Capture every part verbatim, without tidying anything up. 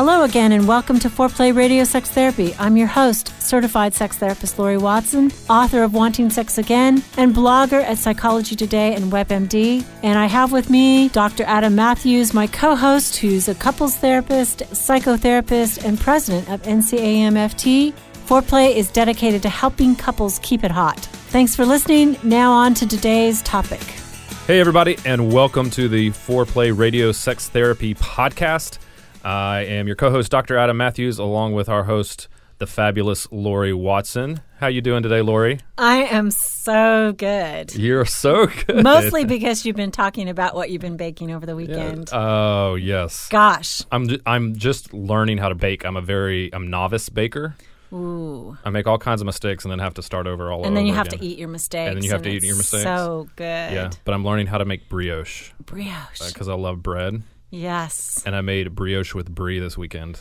Hello again, and welcome to Foreplay Radio Sex Therapy. I'm your host, certified sex therapist Lori Watson, author of Wanting Sex Again, and blogger at Psychology Today and WebMD. And I have with me Doctor Adam Matthews, my co-host, who's a couples therapist, psychotherapist, and president of N C A M F T. Foreplay is dedicated to helping couples keep it hot. Thanks for listening. Now on to today's topic. Hey, everybody, and welcome to the Foreplay Radio Sex Therapy Podcast. I am your co-host, Doctor Adam Matthews, along with our host, the fabulous Lori Watson. How you doing today, Lori? I am so good. You're so good. Mostly because you've been talking about what you've been baking over the weekend. Yeah. Oh, yes. Gosh. I'm I'm just learning how to bake. I'm a very I'm novice baker. Ooh. I make all kinds of mistakes and then have to start over all over And then you have again. to eat your mistakes. And then you have to eat your mistakes. So good. Yeah, but I'm learning how to make brioche. Brioche. Because I love bread. Yes. And I made brioche with brie this weekend.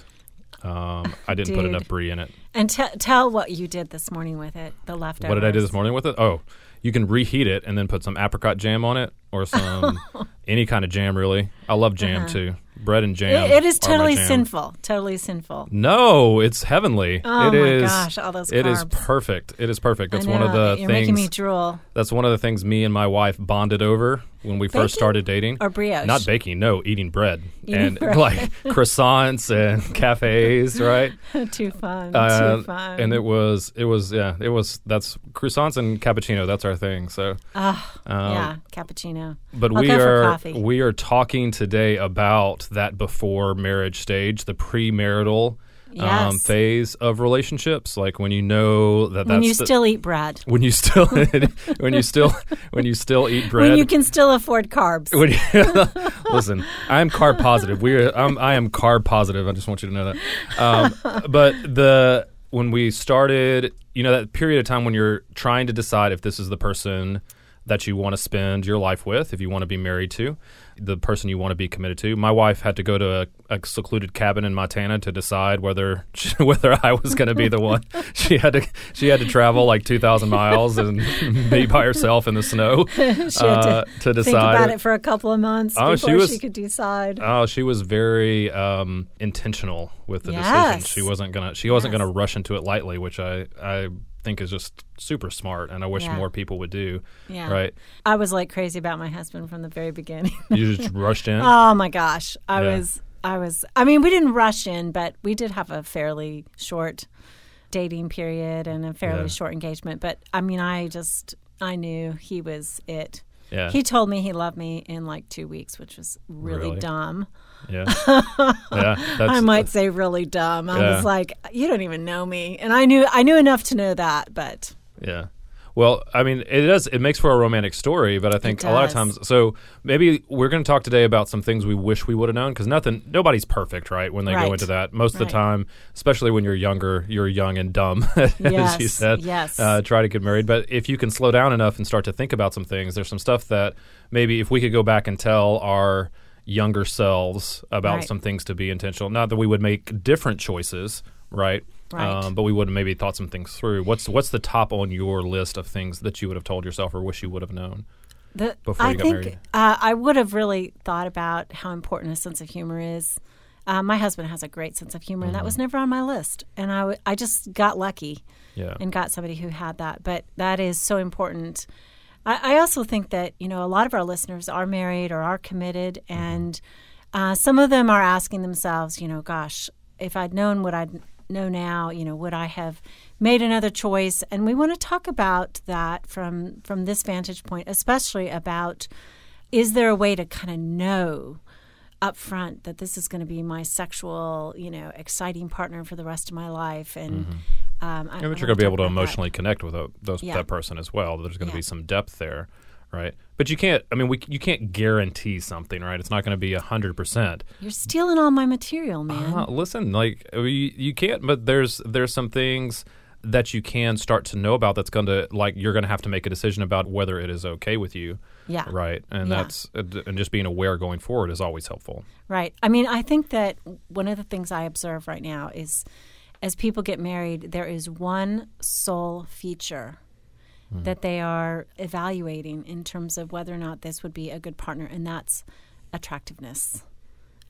Um, I didn't Dude. put enough brie in it. And t- tell what you did this morning with it, the leftovers. What did I do this morning with it? Oh, you can reheat it and then put some apricot jam on it or some any kind of jam, really. I love jam, uh-huh. too. Bread and jam. It, it is are my totally jam. sinful. Totally sinful. No, it's heavenly. Oh, it my is, gosh, all those It is carbs. perfect. It is perfect. That's I one of know. the You're things. making me drool. That's one of the things me and my wife bonded over when we Baking first started dating. or brioche? Not baking, no, eating bread. Eating and bread. like croissants and cafes, right? Too fun. Uh, Too fun. And it was, it was, yeah, it was, that's croissants and cappuccino. That's our thing. So, Oh, um, yeah, cappuccino. but I'll we go for are, coffee. we are talking today about that before marriage stage, the premarital um, Yes. phase of relationships. Like when you know that When that's you the- still eat bread. when you still, when you still, when you still eat bread. When you can still afford carbs. When you- Listen, I am carb positive. We are. I'm, I am carb positive. I just want you to know that. Um, but the when we started, you know, that period of time when you're trying to decide if this is the person that you want to spend your life with, if you want to be married to, the person you want to be committed to. My wife had to go to a, a secluded cabin in Montana to decide whether she, whether I was going to be the one. She had to she had to travel like two thousand miles and be by herself in the snow she had to, uh, to decide. think about it for a couple of months Oh, she before was- she could decide. Oh, she was very um, intentional with the decision. Yes. She wasn't gonna. She wasn't Yes. gonna rush into it lightly, which I, I think is just super smart, and I wish Yeah. more people would do. Yeah. Right? I was like crazy about my husband from the very beginning. You just rushed in. Oh my gosh. I Yeah. was I was I mean, we didn't rush in, but we did have a fairly short dating period and a fairly Yeah. short engagement. But I mean, I just I knew he was it. Yeah. He told me he loved me in like two weeks, which was really, Really? dumb. yeah. Yeah. That's, I might say really dumb. I Yeah. was like, you don't even know me. And I knew I knew enough to know that, but Yeah. Well, I mean, it does. It makes for a romantic story, but I think It a lot of does. times. So maybe we're going to talk today about some things we wish we would have known, because nothing, nobody's perfect, right? When they Right. go into that, most of Right. the time, especially when you're younger, you're young and dumb, as Yes, you said. yes. Uh, try to get married, but if you can slow down enough and start to think about some things, there's some stuff that maybe if we could go back and tell our younger selves about Right. some things to be intentional. Not that we would make different choices, right? Right. Um, but we would have maybe thought some things through. What's what's the top on your list of things that you would have told yourself or wish you would have known? The, Before I you got think married. Uh, I would have really thought about how important a sense of humor is. Uh, my husband has a great sense of humor, and that was never on my list. And I, w- I just got lucky Yeah. and got somebody who had that. But that is so important. I, I also think that, you know, a lot of our listeners are married or are committed, and uh, some of them are asking themselves, you know, gosh, if I'd known what I know now, you know, would I have made another choice? And we want to talk about that from from this vantage point, especially about, is there a way to kind of know up front that this is going to be my sexual, you know, exciting partner for the rest of my life? And um, I, Yeah, but I you're going to wanna be talk able to about that. emotionally connect with a, those, Yeah. that person as well. There's going to Yeah. be some depth there, right? But you can't. I mean, we you can't guarantee something, right? It's not going to be a hundred percent. You're stealing all my material, man. Uh, listen, like you, you can't. But there's there's some things that you can start to know about. That's going to like you're going to have to make a decision about whether it is okay with you, yeah. right? And Yeah. that's and just being aware going forward is always helpful. Right. I mean, I think that one of the things I observe right now is as people get married, there is one sole feature mm. that they are evaluating in terms of whether or not this would be a good partner, and that's attractiveness.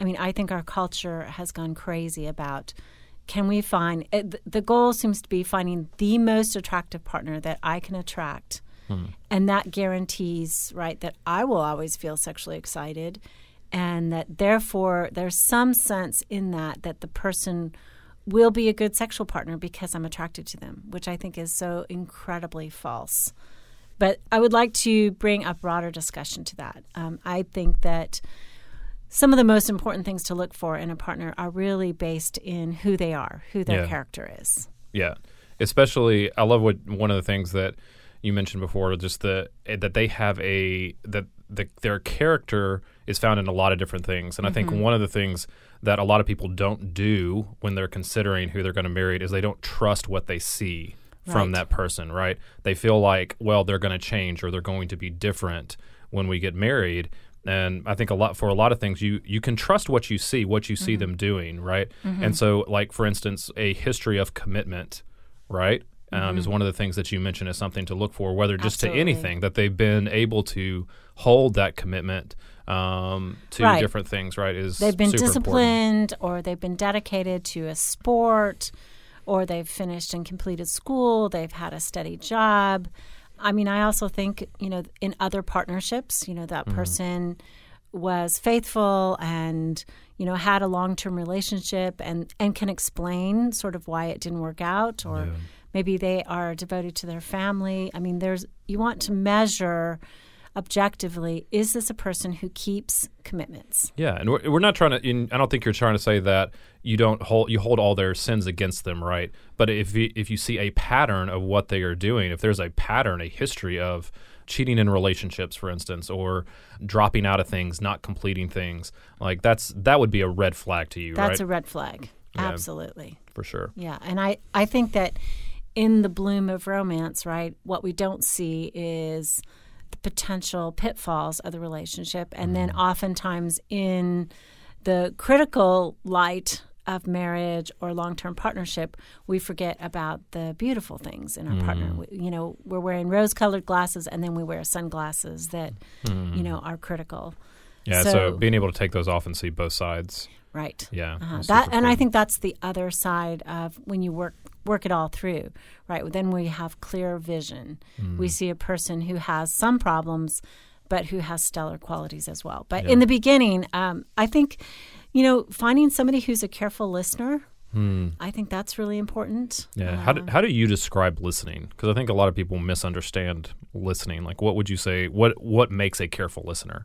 I mean, I think our culture has gone crazy about, can we find, it, the goal seems to be finding the most attractive partner that I can attract. Hmm. And that guarantees, right, that I will always feel sexually excited, and that therefore there's some sense in that that the person will be a good sexual partner because I'm attracted to them, which I think is so incredibly false. But I would like to bring a broader discussion to that. Um, I think that some of the most important things to look for in a partner are really based in who they are, who their yeah. character is. Yeah. Especially, I love what one of the things that you mentioned before, just the that they have a that the, their character is found in a lot of different things. And mm-hmm. I think one of the things that a lot of people don't do when they're considering who they're going to marry is they don't trust what they see from right. that person, right? They feel like, well, they're going to change or they're going to be different when we get married. And I think a lot for a lot of things, you you can trust what you see, what you see mm-hmm. them doing, right? Mm-hmm. And so, like, for instance, a history of commitment, right, um, mm-hmm. is one of the things that you mentioned as something to look for, whether just Absolutely. to anything, that they've been able to hold that commitment um, to right. different things, right, is They've been super disciplined, important. Or they've been dedicated to a sport, or they've finished and completed school, they've had a steady job. I mean, I also think, you know, in other partnerships, you know, that mm-hmm. person was faithful and, you know, had a long-term relationship and, and can explain sort of why it didn't work out, or yeah. maybe they are devoted to their family. I mean, there's you want to measure objectively, is this a person who keeps commitments? Yeah, and we're, we're not trying to, in, I don't think you're trying to say that you don't hold, you hold all their sins against them, right? But if you, if you see a pattern of what they are doing, if there's a pattern, a history of cheating in relationships, for instance, or dropping out of things, not completing things, like that's that would be a red flag to you, that's right? That's a red flag. Yeah, absolutely. For sure. Yeah, and I, I think that in the bloom of romance, right, what we don't see is the potential pitfalls of the relationship. And mm-hmm. then oftentimes in the critical light of marriage or long-term partnership, we forget about the beautiful things in our mm-hmm. partner. We, you know, we're wearing rose-colored glasses, and then we wear sunglasses that, mm-hmm. you know, are critical. Yeah, so, so being able to take those off and see both sides. Right. Yeah. Uh-huh. That, and I think that's the other side of when you work work it all through, right? Then we have clear vision. Mm. We see a person who has some problems, but who has stellar qualities as well. But yeah. in the beginning, um, I think, you know, finding somebody who's a careful listener, mm. I think that's really important. Yeah. Uh, how do, how do you describe listening? Because I think a lot of people misunderstand listening. Like, what would you say? What what makes a careful listener?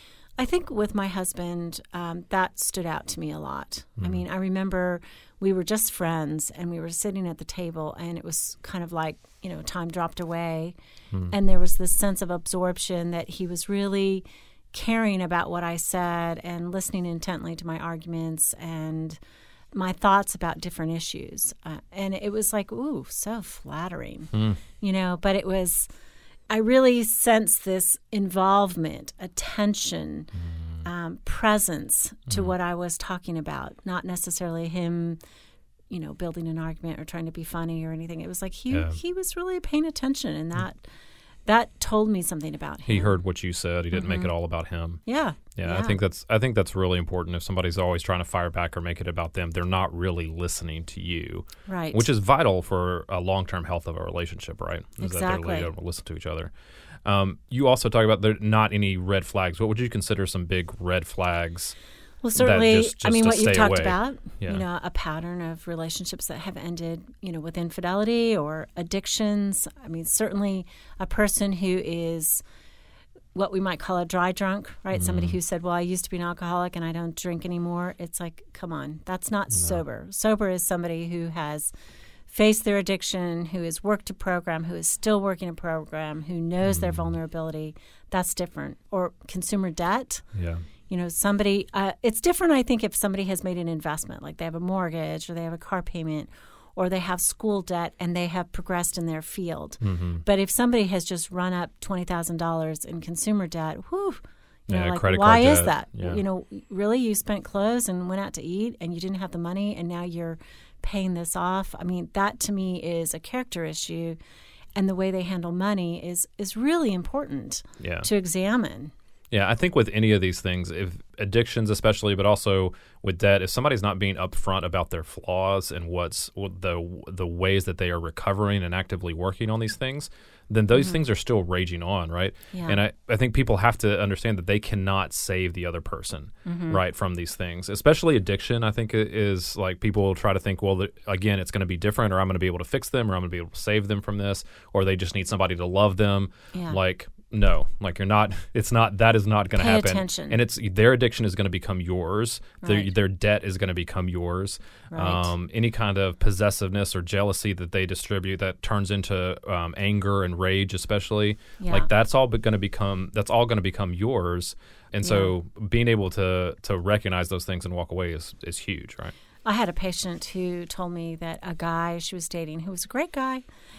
I think with my husband, um, that stood out to me a lot. Mm. I mean, I remember we were just friends and we were sitting at the table, and it was kind of like, you know, time dropped away. Mm. And there was this sense of absorption that he was really caring about what I said and listening intently to my arguments and my thoughts about different issues. Uh, and it was like, ooh, so flattering, mm. you know, but it was... I really sense this involvement, attention, mm. um, presence to mm. what I was talking about, not necessarily him, you know, building an argument or trying to be funny or anything. It was like he yeah. he was really paying attention, and that that told me something about him. He heard what you said. He didn't mm-hmm. make it all about him. Yeah. yeah. Yeah. I think that's I think that's really important. If somebody's always trying to fire back or make it about them, they're not really listening to you. Right. Which is vital for a long-term health of a relationship, right? Is exactly. that they're able to listen to each other. Um, you also talk about there not any red flags. What would you consider some big red flags? Well, certainly, just, just I mean, what you talked away. about, yeah. you know, a pattern of relationships that have ended, you know, with infidelity or addictions. I mean, certainly a person who is what we might call a dry drunk, right? Mm. Somebody who said, well, I used to be an alcoholic and I don't drink anymore. It's like, come on, that's not no. sober. Sober is somebody who has faced their addiction, who has worked a program, who is still working a program, who knows mm. their vulnerability. That's different. Or consumer debt. Yeah. You know, somebody, uh, it's different, I think, if somebody has made an investment, like they have a mortgage or they have a car payment or they have school debt and they have progressed in their field. Mm-hmm. But if somebody has just run up twenty thousand dollars in consumer debt, whew, you yeah, know, like, credit why card is debt. that? Yeah. You know, really, you spent clothes and went out to eat and you didn't have the money and now you're paying this off? I mean, that to me is a character issue, and the way they handle money is, is really important yeah. to examine. Yeah, I think with any of these things, if addictions especially, but also with debt, if somebody's not being upfront about their flaws and what's what the the ways that they are recovering and actively working on these things, then those mm-hmm. things are still raging on, right? Yeah. And I, I think people have to understand that they cannot save the other person, mm-hmm. right, from these things. Especially addiction, I think, is like people try to think, well, the, again, it's going to be different, or I'm going to be able to fix them, or I'm going to be able to save them from this, or they just need somebody to love them. Yeah. Like, no, like you're not, it's not, that is not going to happen. Attention. And it's, their addiction is going to become yours. Right. Their, their debt is going to become yours. Right. Um, any kind of possessiveness or jealousy that they distribute that turns into um, anger and rage, especially, yeah. like that's all going to become, that's all going to become yours. And so yeah. being able to, to recognize those things and walk away is, is huge, right? I had a patient who told me that a guy she was dating, who was a great guy,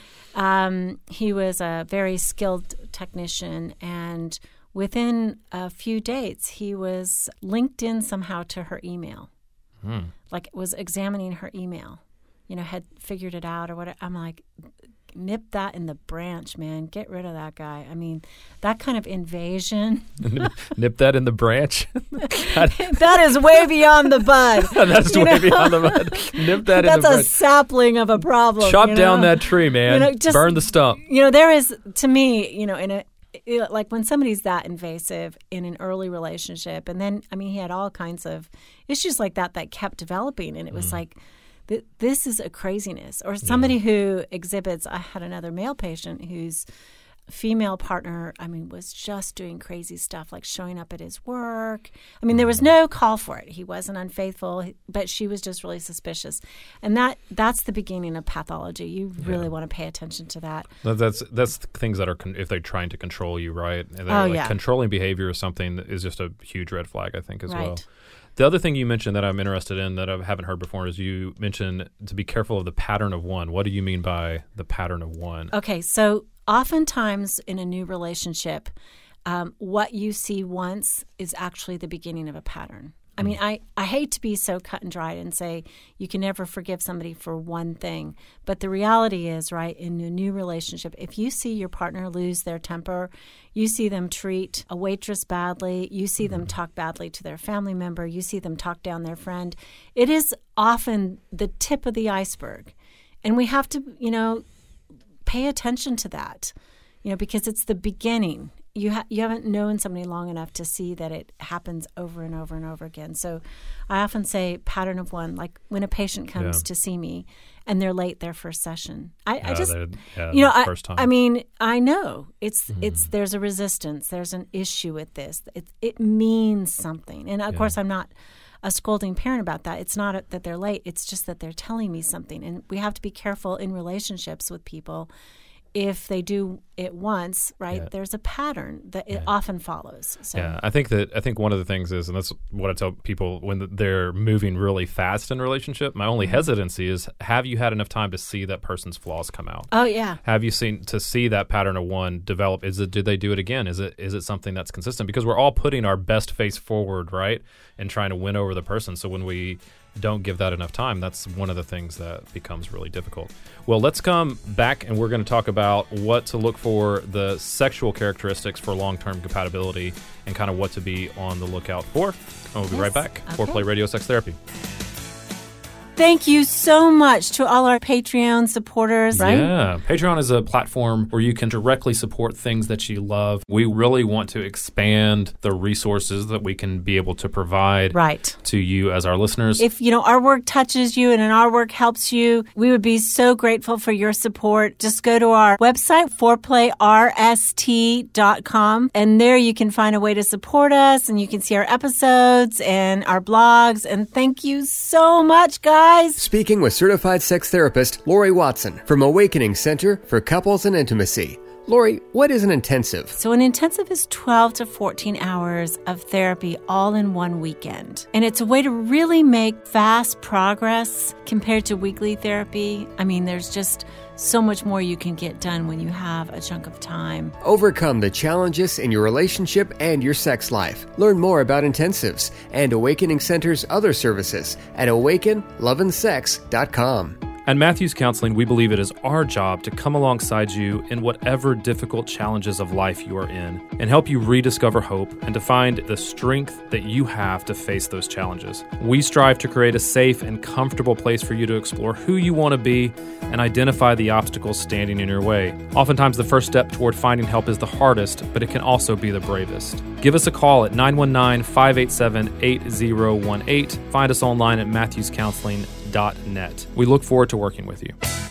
Um, he was a very skilled technician, and within a few dates, he was linked in somehow to her email, hmm. like was examining her email, you know, had figured it out or whatever. I'm like, nip that in the branch, man. Get rid of that guy. I mean, that kind of invasion. Nip that in the branch? That is way beyond the bud. That's way know? beyond the bud. Nip that That's in the branch. That's a sapling of a problem. Chop you know? down that tree, man. You know, just, burn the stump. You know, there is, to me, you know, in a, like when somebody's that invasive in an early relationship, and then, I mean, he had all kinds of issues like that that kept developing, and it was mm. like, this is a craziness. Or somebody yeah. who exhibits, I had another male patient whose female partner, I mean, was just doing crazy stuff, like showing up at his work. I mean, there was no call for it. He wasn't unfaithful, but she was just really suspicious. And that that's the beginning of pathology. You really yeah. want to pay attention to that. That's that's things that are, con- if they're trying to control you, right? And oh, like yeah. Controlling behavior is something that is just a huge red flag, I think, as right. well. The other thing you mentioned that I'm interested in that I haven't heard before is you mentioned to be careful of the pattern of one. What do you mean by the pattern of one? Okay, so oftentimes in a new relationship, um, what you see once is actually the beginning of a pattern. I mean, I, I hate to be so cut and dried and say you can never forgive somebody for one thing. But the reality is, right, in a new relationship, if you see your partner lose their temper, you see them treat a waitress badly, you see them talk badly to their family member, you see them talk down their friend, it is often the tip of the iceberg. And we have to, you know, pay attention to that, you know, because it's the beginning. You ha- you haven't known somebody long enough to see that it happens over and over and over again. So I often say pattern of one, like when a patient comes yeah. to see me and they're late their first session. I, yeah, I just, yeah, you know, I, first time. I mean, I know it's, mm. it's, there's a resistance. There's an issue with this. It, it means something. And of yeah. course, I'm not a scolding parent about that. It's not a, that they're late. It's just that they're telling me something. And we have to be careful in relationships with people. If they do it once, right, yeah. there's a pattern that it yeah. often follows. So. Yeah, I think that I think one of the things is, and that's what I tell people when they're moving really fast in a relationship, my only mm-hmm. hesitancy is, have you had enough time to see that person's flaws come out? Oh, yeah. Have you seen to see that pattern of one develop? Is it, did they do it again? Is it is it something that's consistent? Because we're all putting our best face forward, right, and trying to win over the person. So when we don't give that enough time, that's one of the things that becomes really difficult. Well, let's come back and we're going to talk about what to look for, the sexual characteristics for long-term compatibility, and kind of what to be on the lookout for. And we'll be yes. right back. Okay. Foreplay Radio Sex Therapy. Thank you so much to all our Patreon supporters. Right? Yeah. Patreon is a platform where you can directly support things that you love. We really want to expand the resources that we can be able to provide right. to you as our listeners. If, you know, our work touches you and our work helps you, we would be so grateful for your support. Just go to our website, foreplay r s t dot com, and there you can find a way to support us, and you can see our episodes and our blogs. And thank you so much, guys. Speaking with certified sex therapist Lori Watson from Awakening Center for Couples and Intimacy. Lori, what is an intensive? So an intensive is twelve to fourteen hours of therapy all in one weekend. And it's a way to really make fast progress compared to weekly therapy. I mean, there's just so much more you can get done when you have a chunk of time. Overcome the challenges in your relationship and your sex life. Learn more about intensives and Awakening Center's other services at awaken love and sex dot com. At Matthews Counseling, we believe it is our job to come alongside you in whatever difficult challenges of life you are in and help you rediscover hope and to find the strength that you have to face those challenges. We strive to create a safe and comfortable place for you to explore who you want to be and identify the obstacles standing in your way. Oftentimes, the first step toward finding help is the hardest, but it can also be the bravest. Give us a call at nine one nine, five eight seven, eight zero one eight. Find us online at matthews counseling dot net. We look forward to working with you.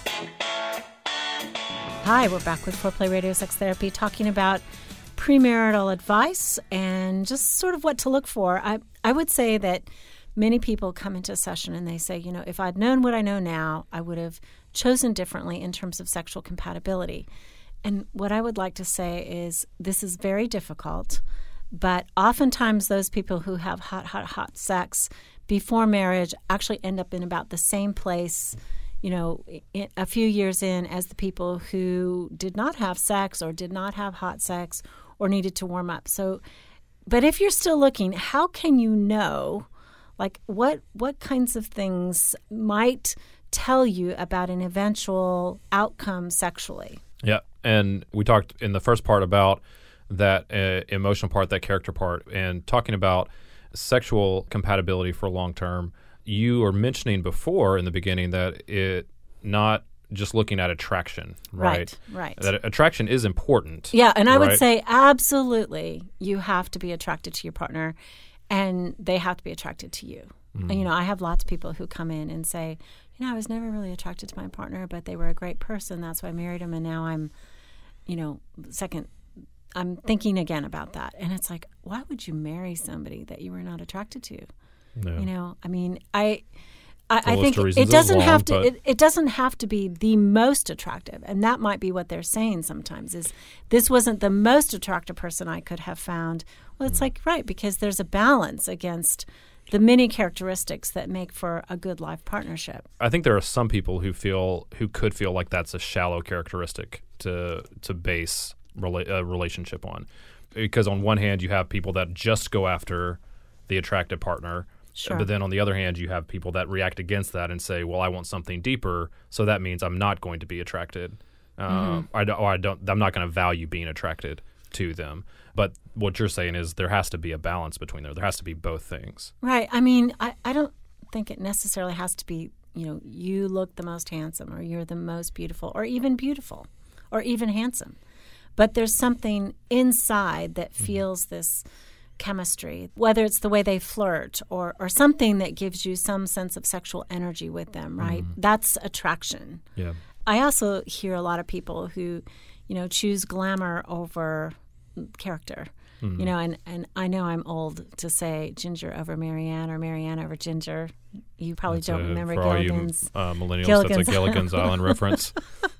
Hi, we're back with Foreplay Radio Sex Therapy, talking about premarital advice and just sort of what to look for. I, I would say that many people come into a session and they say, you know, if I'd known what I know now, I would have chosen differently in terms of sexual compatibility. And what I would like to say is this is very difficult, but oftentimes those people who have hot, hot, hot sex before marriage actually end up in about the same place, you know, a few years in as the people who did not have sex or did not have hot sex or needed to warm up. So, but if you're still looking, how can you know, like what what kinds of things might tell you about an eventual outcome sexually? Yeah, and we talked in the first part about that uh, emotional part, that character part, and talking about sexual compatibility for long term. You were mentioning before in the beginning that it not just looking at attraction, right? Right, right. That attraction is important. Yeah, and I right? would say absolutely you have to be attracted to your partner and they have to be attracted to you. Mm. And, you know, I have lots of people who come in and say, you know, I was never really attracted to my partner, but they were a great person. That's why I married them. And now I'm, you know, second I'm thinking again about that. And it's like, why would you marry somebody that you were not attracted to? No. You know, I mean, I I, I think it doesn't long, have to it, it doesn't have to be the most attractive. And that might be what they're saying sometimes is this wasn't the most attractive person I could have found. Well, it's mm. like, right, because there's a balance against the many characteristics that make for a good life partnership. I think there are some people who feel who could feel like that's a shallow characteristic to to base Rela- a relationship on, because on one hand you have people that just go after the attractive partner, sure. but then on the other hand you have people that react against that and say, well, I want something deeper, so that means I'm not going to be attracted. Mm-hmm. uh, I don't, or I don't I'm not going to value being attracted to them. But what you're saying is there has to be a balance between there. There has to be both things. Right. I mean, I, I don't think it necessarily has to be, you know, you look the most handsome or you're the most beautiful or even beautiful or even handsome. But there's something inside that feels mm-hmm. this chemistry, whether it's the way they flirt or, or something that gives you some sense of sexual energy with them, right? Mm-hmm. That's attraction. Yeah. I also hear a lot of people who, you know, choose glamour over character. Mm-hmm. You know, and, and I know I'm old to say Ginger over Marianne or Marianne over Ginger. You probably that's don't a, remember for Gilligan's. All you uh, millennials, Gilligan's. That's a Gilligan's Island reference.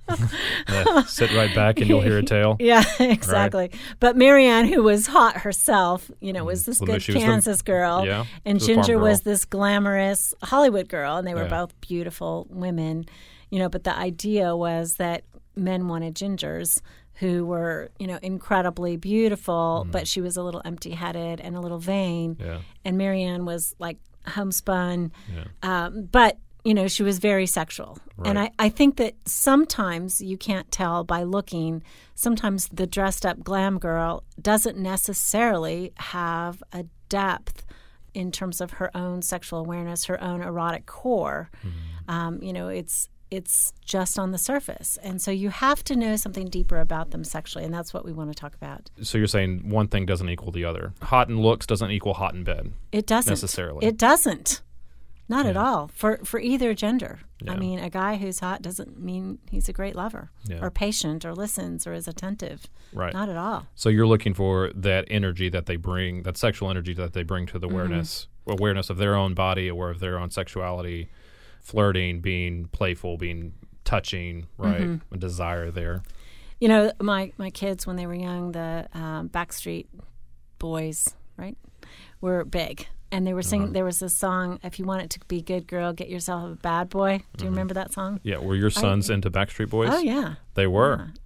uh, sit right back and you'll hear a tale. Yeah, exactly. Right. But Marianne, who was hot herself, you know, was this well, good Kansas the, girl. Yeah, and Ginger was this glamorous Hollywood girl, and they were yeah. both beautiful women. You know, but the idea was that men wanted Gingers who were, you know, incredibly beautiful, mm. but she was a little empty-headed and a little vain. Yeah. And Marianne was like homespun, yeah. um, but, you know, she was very sexual. Right. And I, I think that sometimes you can't tell by looking. Sometimes the dressed-up glam girl doesn't necessarily have a depth in terms of her own sexual awareness, her own erotic core. Mm. Um, you know, it's It's just on the surface. And so you have to know something deeper about them sexually, and that's what we want to talk about. So you're saying one thing doesn't equal the other. Hot in looks doesn't equal hot in bed. It doesn't. Necessarily. It doesn't. Not yeah. at all. For for either gender. Yeah. I mean, a guy who's hot doesn't mean he's a great lover yeah. or patient or listens or is attentive. Right. Not at all. So you're looking for that energy that they bring, that sexual energy that they bring to the awareness, mm-hmm. awareness of their own body, aware of their own sexuality, flirting, being playful, being touching, right? Mm-hmm. A desire there. You know, my, my kids, when they were young, the um, Backstreet Boys, right, were big. And they were singing, uh-huh. there was this song, if you want it to be good, girl, get yourself a bad boy. Do you mm-hmm. remember that song? Yeah. Were your sons I, into Backstreet Boys? Oh, yeah. They were? Yeah. yeah.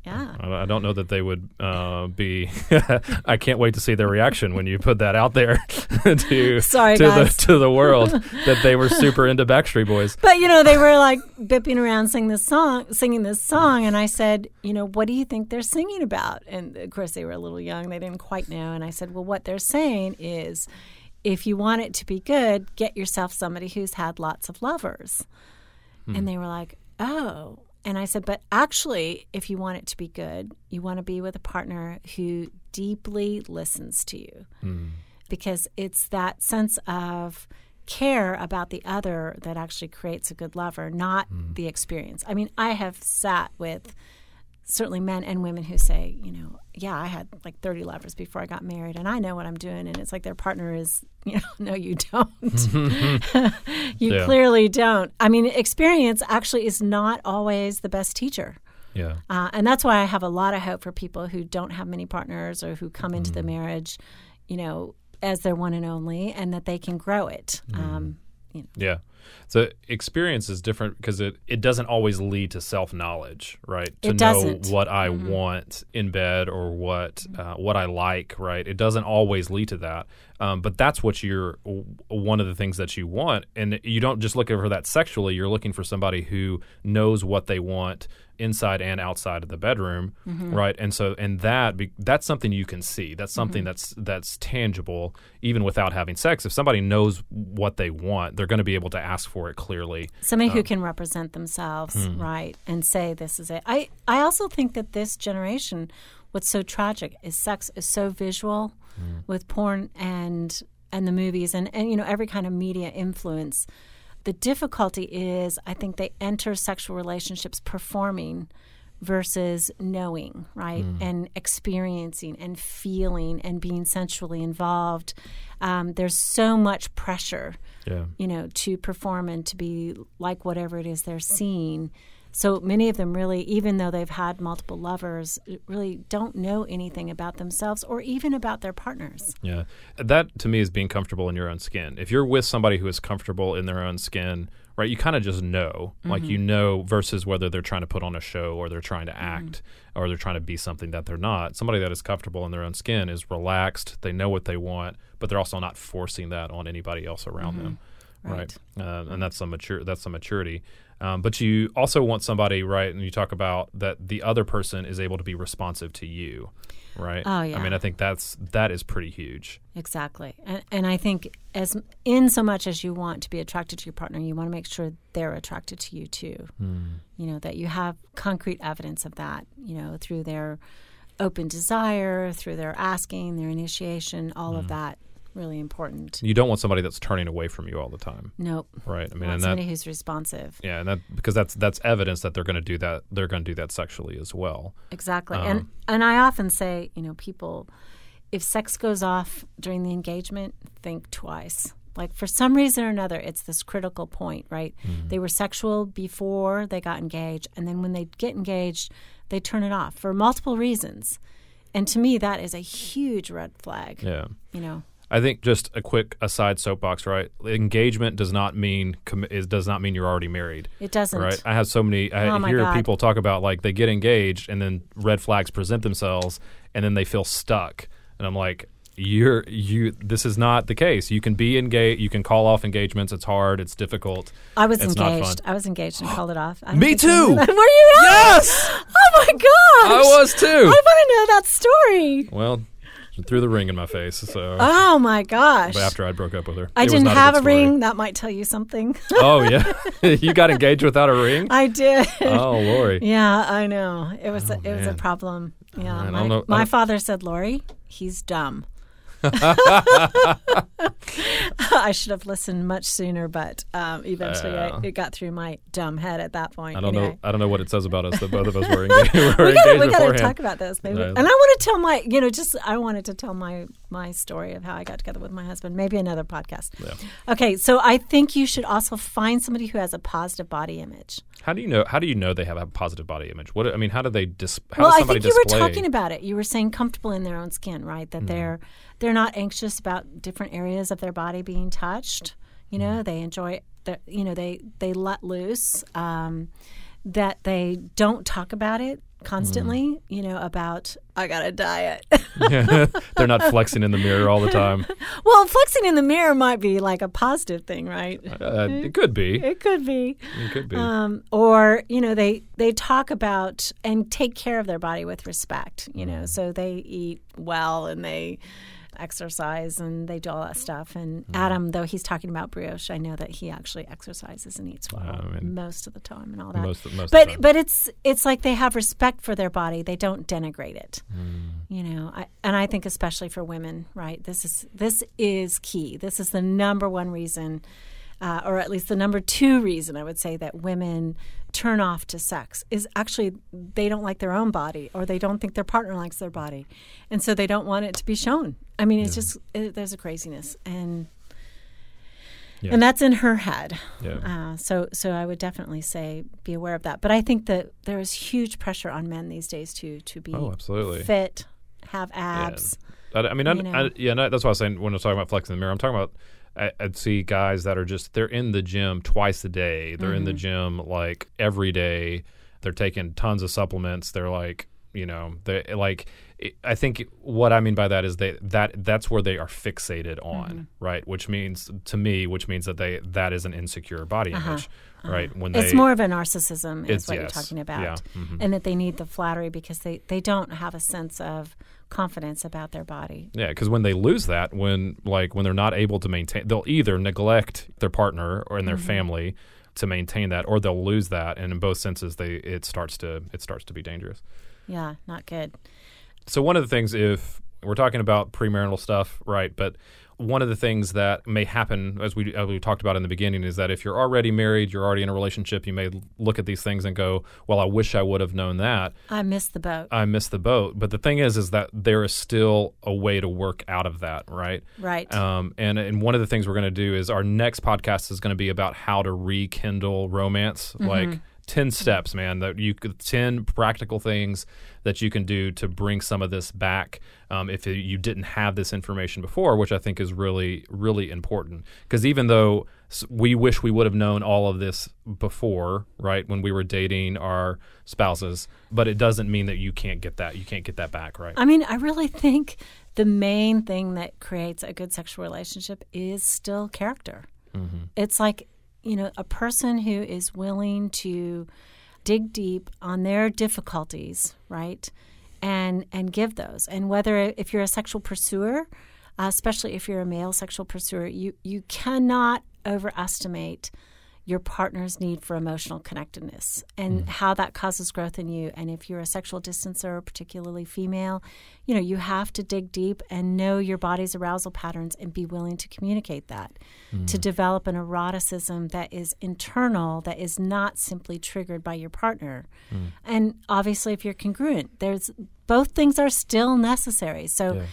I don't know that they would uh, be. I can't wait to see their reaction when you put that out there to Sorry, to guys. the to the world that they were super into Backstreet Boys. But you know, they were like bipping around singing this song, singing this song, and I said, you know, what do you think they're singing about? And of course, they were a little young; they didn't quite know. And I said, well, what they're saying is, if you want it to be good, get yourself somebody who's had lots of lovers. Hmm. And they were like, oh. And I said, but actually, if you want it to be good, you want to be with a partner who deeply listens to you. Mm. Because it's that sense of care about the other that actually creates a good lover, not mm. the experience. I mean, I have sat with certainly men and women who say, you know, yeah, I had like thirty lovers before I got married, and I know what I'm doing. And it's like their partner is, you know, no, you don't. you yeah. clearly don't. I mean, experience actually is not always the best teacher. Yeah. Uh, and that's why I have a lot of hope for people who don't have many partners or who come into mm. the marriage, you know, as their one and only, and that they can grow it. Mm. Um, you know. Yeah. So experience is different because it, it doesn't always lead to self-knowledge, right? To it doesn't. know what I mm-hmm. want in bed or what uh, what I like, right? It doesn't always lead to that. Um, but that's what you're one of the things that you want. And you don't just look for that sexually. You're looking for somebody who knows what they want inside and outside of the bedroom, mm-hmm. right? And so, and that that's something you can see. That's something mm-hmm. that's that's tangible, even without having sex. If somebody knows what they want, they're going to be able to ask for it clearly. Somebody um, who can represent themselves, mm-hmm. right, and say, "This is it." I I also think that this generation, what's so tragic is sex is so visual, mm-hmm. with porn and and the movies and and you know every kind of media influence. The difficulty is, I think they enter sexual relationships performing versus knowing, right, mm. and experiencing and feeling and being sensually involved. Um, there's so much pressure, yeah. you know, to perform and to be like whatever it is they're seeing. So many of them really, even though they've had multiple lovers, really don't know anything about themselves or even about their partners. Yeah. That, to me, is being comfortable in your own skin. If you're with somebody who is comfortable in their own skin, right, you kind of just know. Mm-hmm. Like, you know, versus whether they're trying to put on a show or they're trying to act mm-hmm. or they're trying to be something that they're not. Somebody that is comfortable in their own skin is relaxed. They know what they want, but they're also not forcing that on anybody else around mm-hmm. them. Right. right. Uh, and that's some mature, that's some maturity. Um, but you also want somebody, right, and you talk about that the other person is able to be responsive to you, right? Oh, yeah. I mean, I think that's that is pretty huge. Exactly. And, and I think as in so much as you want to be attracted to your partner, you want to make sure they're attracted to you too. Mm. You know, that you have concrete evidence of that, you know, through their open desire, through their asking, their initiation, all mm. of that. Really important. You don't want somebody that's turning away from you all the time. Nope. Right. I mean, want and somebody that, who's responsive. Yeah, and that because that's that's evidence that they're going to do that. They're going to do that sexually as well. Exactly. Um, and and I often say, you know, people, if sex goes off during the engagement, think twice. Like for some reason or another, it's this critical point, right? Mm-hmm. They were sexual before they got engaged, and then when they get engaged, they turn it off for multiple reasons. And to me, that is a huge red flag. Yeah. You know. I think just a quick aside soapbox, right? Engagement does not mean com- is does not mean you're already married. It doesn't. Right? I have so many. I oh hear God. people talk about like they get engaged and then red flags present themselves and then they feel stuck. And I'm like, you're you. This is not the case. You can be engaged. You can call off engagements. It's hard. It's difficult. I was it's engaged. I was engaged and called it off. I Me too. You Were you? Not? Yes. Oh my gosh. I was too. I want to know that story. Well. Threw the ring in my face. So. Oh my gosh! But after I broke up with her, I it didn't was not have a, a ring. That might tell you something. Oh yeah, you got engaged without a ring. I did. Oh Lori. Yeah, I know. It was oh, a, it was man. a problem. Yeah, man, my, I don't know, my I don't... father said, "Lori, he's dumb." I should have listened much sooner, but um, eventually uh, I, it got through my dumb head at that point. I don't anyway. know. I don't know what it says about us that both of us were engaged. we were we engaged gotta, we got to beforehand. talk about this, maybe. No. And I want to tell my, you know, just I wanted to tell my my story of how I got together with my husband. Maybe another podcast. Yeah. Okay, so I think you should also find somebody who has a positive body image. How do you know? How do you know they have a positive body image? What I mean, how do they dis? How well, does I somebody think you display? were talking about it. You were saying comfortable in their own skin, right? That mm. they're they're not anxious about different areas of their body being touched. You know, mm. they enjoy. You know, they they let loose. Um, that they don't talk about it. constantly, mm. you know, about, I got to diet. They're not flexing in the mirror all the time. Well, flexing in the mirror might be like a positive thing, right? Uh, it could be. It could be. It could be. Um, or, you know, they, they talk about and take care of their body with respect, you know, so they eat well and they exercise and they do all that stuff. And mm. Adam, though he's talking about brioche, I know that he actually exercises and eats well I mean, most of the time and all that. Most, most but of the time. but it's it's like they have respect for their body. They don't denigrate it. Mm. You know, I, and I think especially for women, right? This is this is key. This is the number one reason, uh, or at least the number two reason I would say that women turn off to sex is actually they don't like their own body or they don't think their partner likes their body. And so they don't want it to be shown. I mean, it's yeah. just, it, there's a craziness. And yeah. and that's in her head. Yeah. Uh, so so I would definitely say be aware of that. But I think that there is huge pressure on men these days, too, to be oh, absolutely. fit, have abs. Yeah. I, I mean, I, I, yeah, no, that's why I was saying when I was talking about flexing in the mirror, I'm talking about I, I'd see guys that are just, they're in the gym twice a day. They're mm-hmm. in the gym like every day. They're taking tons of supplements. They're like, you know, they like, I think what I mean by that is they, that that's where they are fixated on, mm-hmm. right? Which means, to me, which means that they, that is an insecure body uh-huh. image, uh-huh. right? When it's they, more of a narcissism is what yes, you're talking about. Yeah. Mm-hmm. And that they need the flattery because they, they don't have a sense of confidence about their body. Yeah, because when they lose that, when like when they're not able to maintain, they'll either neglect their partner or in their mm-hmm. family to maintain that, or they'll lose that, and in both senses, they it starts to it starts to be dangerous. Yeah, not good. So one of the things, if we're talking about premarital stuff, right? But one of the things that may happen, as we as we talked about in the beginning, is that if you're already married, you're already in a relationship, you may look at these things and go, well, I wish I would have known that. I missed the boat. I missed the boat. But the thing is, is that there is still a way to work out of that, right? Right. Um, and, and one of the things we're going to do is our next podcast is going to be about how to rekindle romance, mm-hmm. like ten steps, man, that you could, ten practical things that you can do to bring some of this back um, if you didn't have this information before, which I think is really, really important. Because even though we wish we would have known all of this before, right, when we were dating our spouses, but it doesn't mean that you can't get that. You can't get that back, right? I mean, I really think the main thing that creates a good sexual relationship is still character. Mm-hmm. It's like, you know, a person who is willing to dig deep on their difficulties, right, and and give those. And whether if you're a sexual pursuer, uh, especially if you're a male sexual pursuer, you you cannot overestimate your partner's need for emotional connectedness and mm. how that causes growth in you. And if you're a sexual distancer, particularly female, you know, you have to dig deep and know your body's arousal patterns and be willing to communicate that, mm. to develop an eroticism that is internal, that is not simply triggered by your partner. Mm. And obviously, if you're congruent, there's both things are still necessary. So yeah.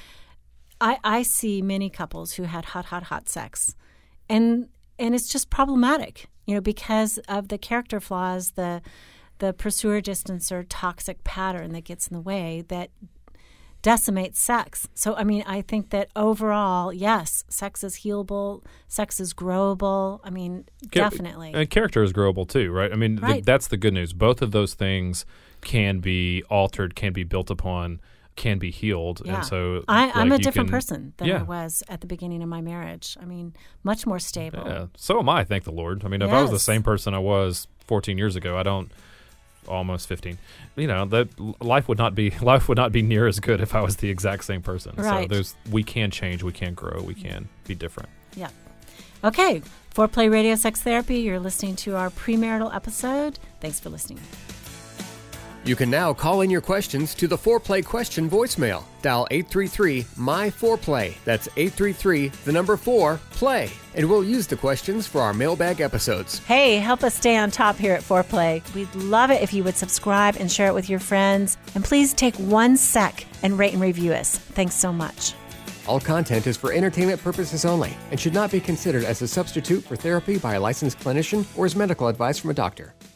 I, I see many couples who had hot, hot, hot sex, and and it's just problematic. You know, because of the character flaws, the the pursuer distancer toxic pattern that gets in the way that decimates sex. So, I mean, I think that overall, yes, sex is healable, sex is growable. I mean, Char- definitely. And character is growable too, right? I mean, right. th- that's the good news. Both of those things can be altered, can be built upon, can be healed. Yeah. And so I, like, I'm a different can, person than yeah. I was at the beginning of my marriage. I mean, much more stable. Yeah. So am I, thank the Lord. I mean, if yes. I was the same person I was fourteen years ago, I don't almost fifteen. You know, that life would not be life would not be near as good if I was the exact same person. Right. So there's we can change, we can grow, we can be different. Yeah. Okay. Foreplay Radio Sex Therapy. You're listening to our premarital episode. Thanks for listening. You can now call in your questions to the Foreplay question voicemail. Dial eight three three, M Y four play. That's eight three three, the number four, play. And we'll use the questions for our mailbag episodes. Hey, help us stay on top here at Foreplay. We'd love it if you would subscribe and share it with your friends. And please take one sec and rate and review us. Thanks so much. All content is for entertainment purposes only and should not be considered as a substitute for therapy by a licensed clinician or as medical advice from a doctor.